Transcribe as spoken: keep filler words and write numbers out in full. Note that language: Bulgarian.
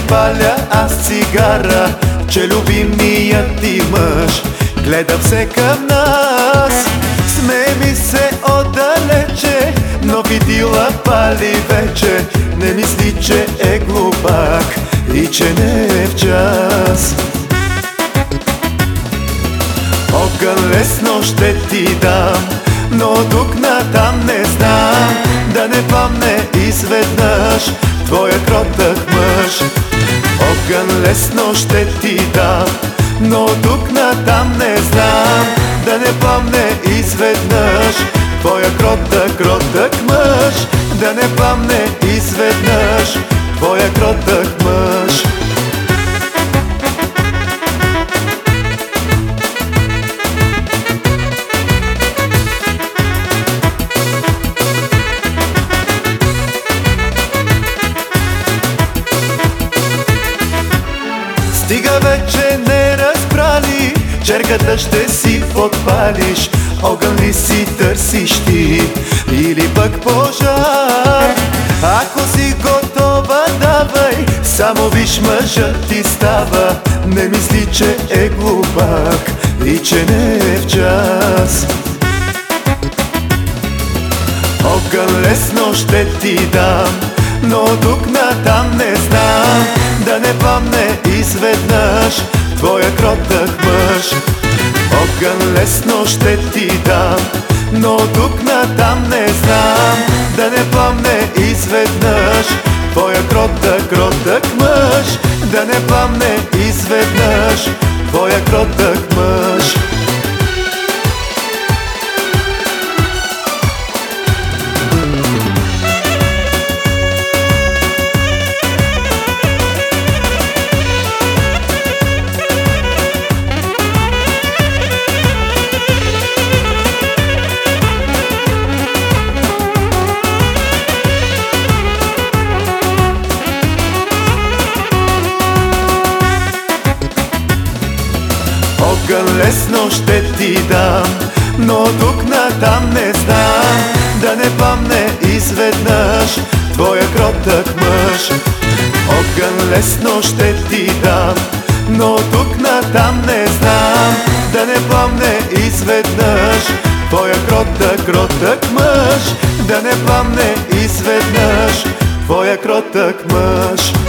паля аз цигара, че любимият ти мъж гледа все към нас. Смее ми се отдалече, но видила пали вече. Не мисли, че е глупак и че не е в час. Огън лесно ще ти дам, но тук натам не знам. Да не помне изведнъж твоя кротък мъж. Огън лесно ще ти дам, но тук натам не знам. Да не помне изведнъж твоя кротък, кротък мъж. Да не помне изведнъж твоя кротък мъж. Стига вече не разбрали, черката ще си подпалиш. Огън ли си търсиш ти или пък пожар? Ако си готова, давай, само виж мъжът ти става. Не мисли, че е глупак и че не е в час. Огън лесно ще ти дам, но тук натам не знам. Да не помне изведнъж твоя кротък мъж. Огън лесно ще ти дам, но тук натам не знам. Да не помне изведнъж твоя кротък, кротък мъж. Да не помне изведнъж твоя кротък мъж. Огън лесно ще ти дам, но тук натам не знам. Да не помне изведнъж твоя кротък мъж. Огън лесно ще ти дам, но тук натам не знам. Да не помне изведнъж твоя кротък, кротък мъж. Да не помне изведнъж твоя кротък мъж.